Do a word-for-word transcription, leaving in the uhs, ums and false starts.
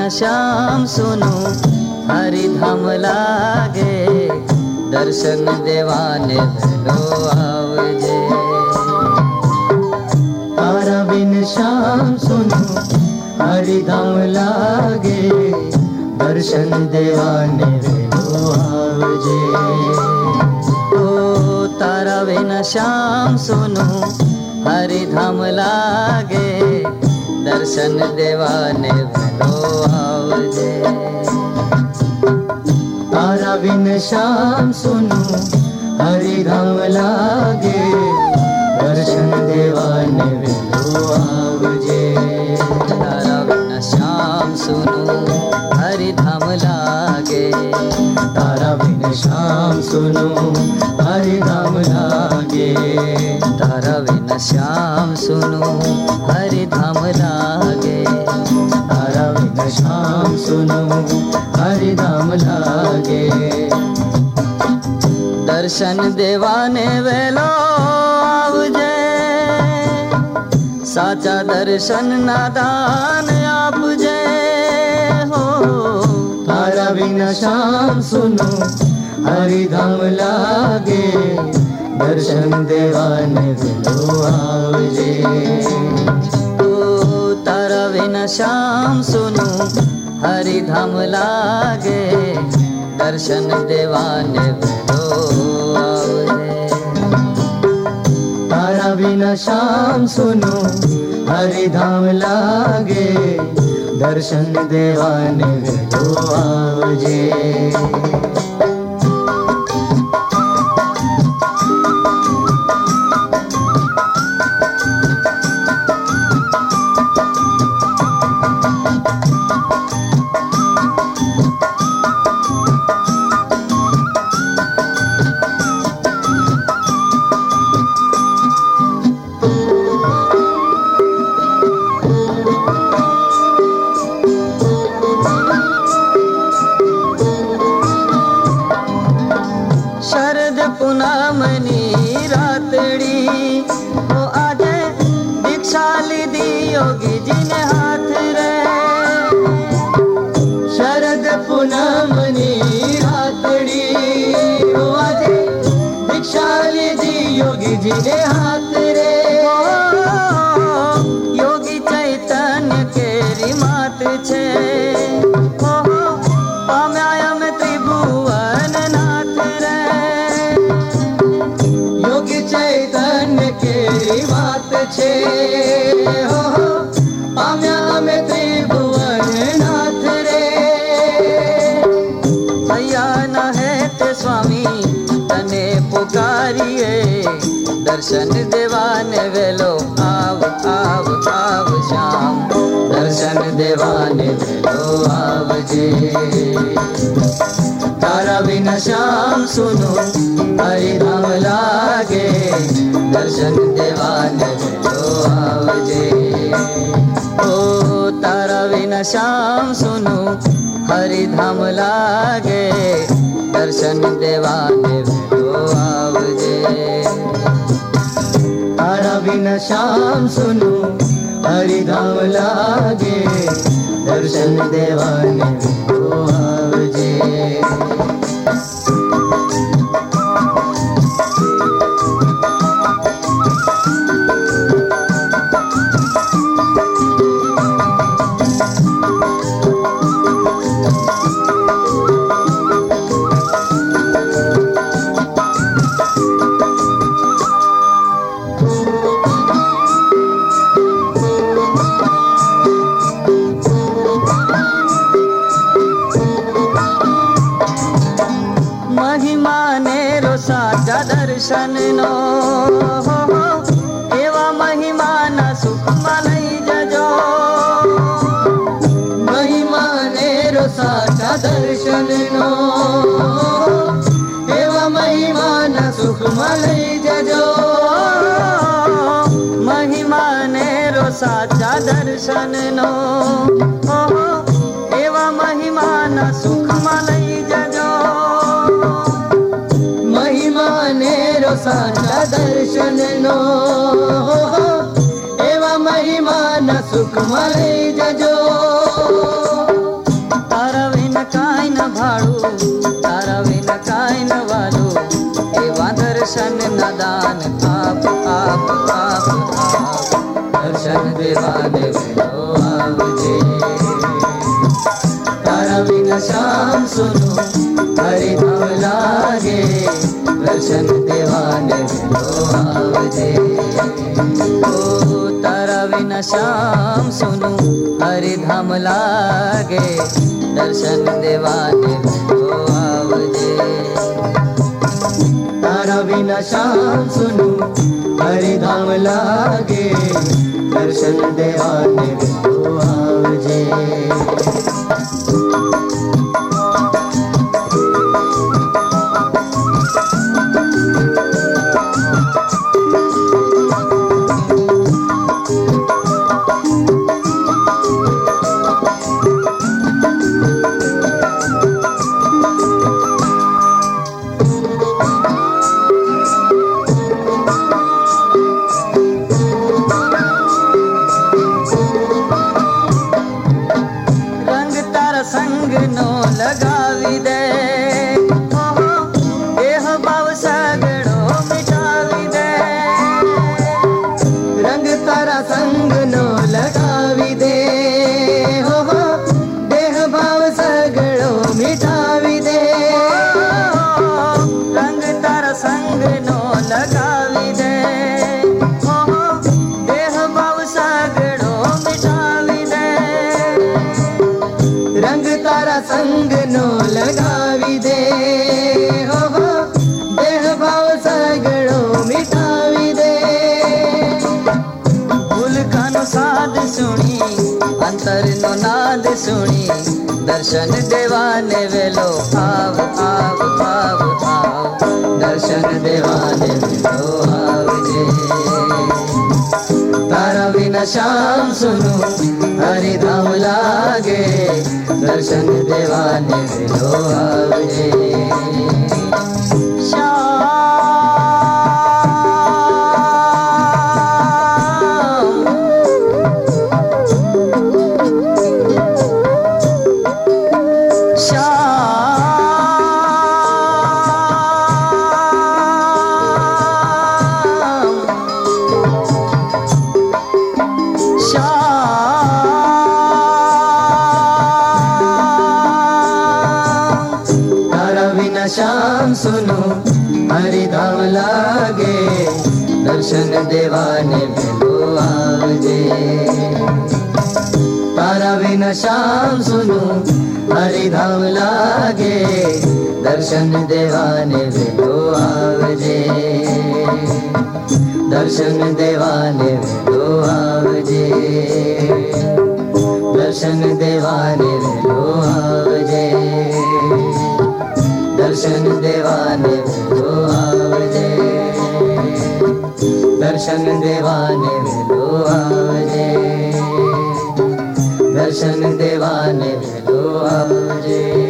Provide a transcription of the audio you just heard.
श्याम सुनु हरि धाम लागे, दर्शन देवाने भेलो आवजे। तारा बिन श्याम सुनु हरि धाम लागे, दर्शन देवाने भेलो आवजे। ओ तारा बिन श्याम सुनु हरि धाम लागे, दर्शन देवाने भेलो आवजे। तारा बिन श्याम सुनु हरि धाम लागे, दर्शन देवाने भेलो आवजे। तारा बिन श्याम सुनु हरि धाम लागे, तारा बिन श्याम सुनु हरि धाम लागे, तारा बिन श्याम सुनु हरि धाम लागे, तारा बिन श्याम सुनु हरि धाम लागे। दर्शन देवाने वेलो आवजे, साचा दर्शन नादान आपजे हो। तारा बिन श्याम सुनु हरि धाम लागे, दर्शन देवाने भेलो आवजे। ओ तारा बिन श्याम सुनु हरि धाम लागे, दर्शन देवाने भेलो आवजे। तारा बिन श्याम सुनु हरि धाम लागे, दर्शन देवाने भेलो आवजे। योगी जी ने हाथ रे, शरद पूनमनी रातड़ी हो आजे, दीक्षा लीधी योगी जी ने हाथ रे। योगी चैतन्य केरी मात छे, पाम्यायम त्रिभुवन नाथ रे। योगी चैतन्य केरी मात छे, पाम्या में त्रिभुवन नाथ रे। भैया न है ते स्वामी तने पुकारिए, दर्शन देवाने वेलो आव आव आव श्याम, दर्शन देवाने वेलो आवजे। तारा बिन श्याम सुनु हरि धाम लागे, दर्शन देवाने वेलो आवजे। ओ तारा बिन श्याम सुनु हरि धाम लागे, दर्शन देवाने भेलो आवजे। तारा बिन श्याम सुनु हरि धाम लागे, दर्शन देवाने भेलो आवजे। साचा दर्शन नो हो हो, एवा महिमा न सुख मलई जजो। महिमा नेरो साचा दर्शन नो, एवा महिमा न सुख मलई जजो। महिमा नेरो साचा दर्शन नो हो हो, एवा महिमा न सुख मलई जजो। साचा दर्शन नो हो हो, एवा महिमा न सुख मलई जजो। बिन श्याम सुनो हरि धाम लागे दर्शन देवाने वेलो आवजे। ओ तारा बिन श्याम सुनो हरि धाम लागे दर्शन देवाने वेलो आवजे। तारा बिन श्याम सुनो हरि धाम लागे दर्शन देवाने वेलो आवजे। संग नो लगावी दे ओहो देह भाव सगड़ो मिटावी दे। रंग तारा संग नो लगावी दे ओहो देह भाव सगड़ो मिटावी दे। रंग तारा संग नो लगावी दे ओहो देह भाव सगड़ो मिटावी दे। रंग तारा संग नो लगावी दे हो हो देह भाव सगड़ो मिटावी दे। भूल कानो साध सुनी अंतर नो नाद सुनी दर्शन देवाने वेलो आव आव आव आव दर्शन देवाने वेलो आवजे। तारा बिन श्याम सुनो हरि धाम लागे दर्शन देवाने वेलो आवजे। श्याम सुनो हरि धाम लागे दर्शन देवाने वेलो आवजे। तारा बिन श्याम सुनो हरि धाम लागे दर्शन देवाने वेलो आवजे। दर्शन देवाने वेलो आवजे। दर्शन देवाने वेलो आवजे। दर्शन देवाने वेलो आवजे। दर्शन देवाने वेलो आवजे। दर्शन देवाने वेलो आवजे।